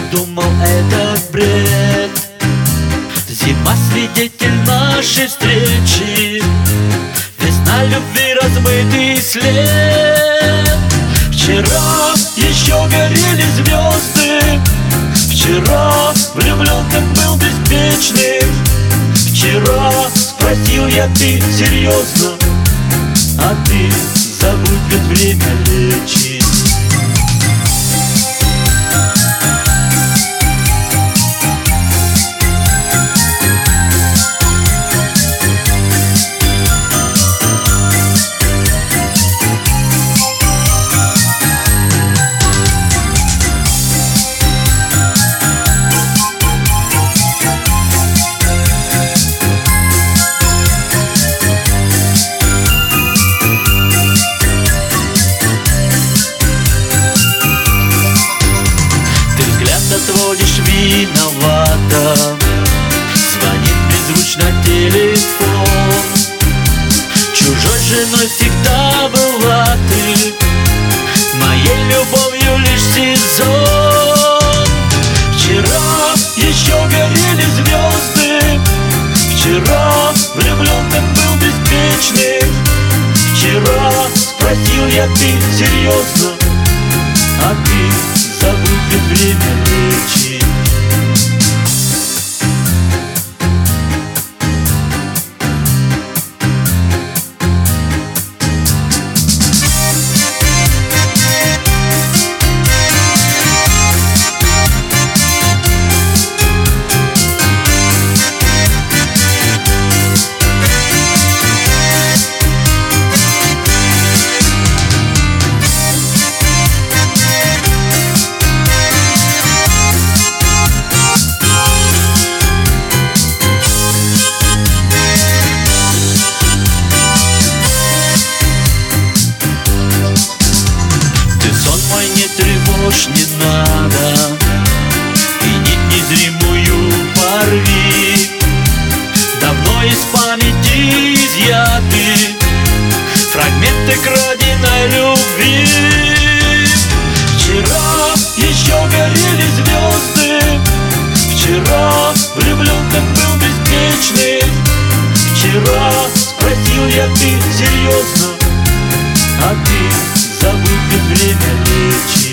думал, это бред. Зима свидетель нашей встречи, весна любви размытый след. Вчера еще горели звезды, вчера влюбленным был беспечным. Вчера спросил я, ты серьезно? А ты забудь, ведь время лечит. Отводишь виновато, звонит беззвучно телефон. Чужой женой всегда была ты, моей любовью лишь сезон. Вчера еще горели звезды, вчера влюбленным был беспечным. Вчера спросил я, ты серьезно? А ты забудь, ведь время лечит. Не тревожь, не надо, и нить незримую порви. Давно из памяти изъяты фрагменты краденой любви. Вчера еще горели звезды, вчера влюбленным был беспечным. Вчера спросил я, ты серьезно? А ты забудь, ведь время лечит.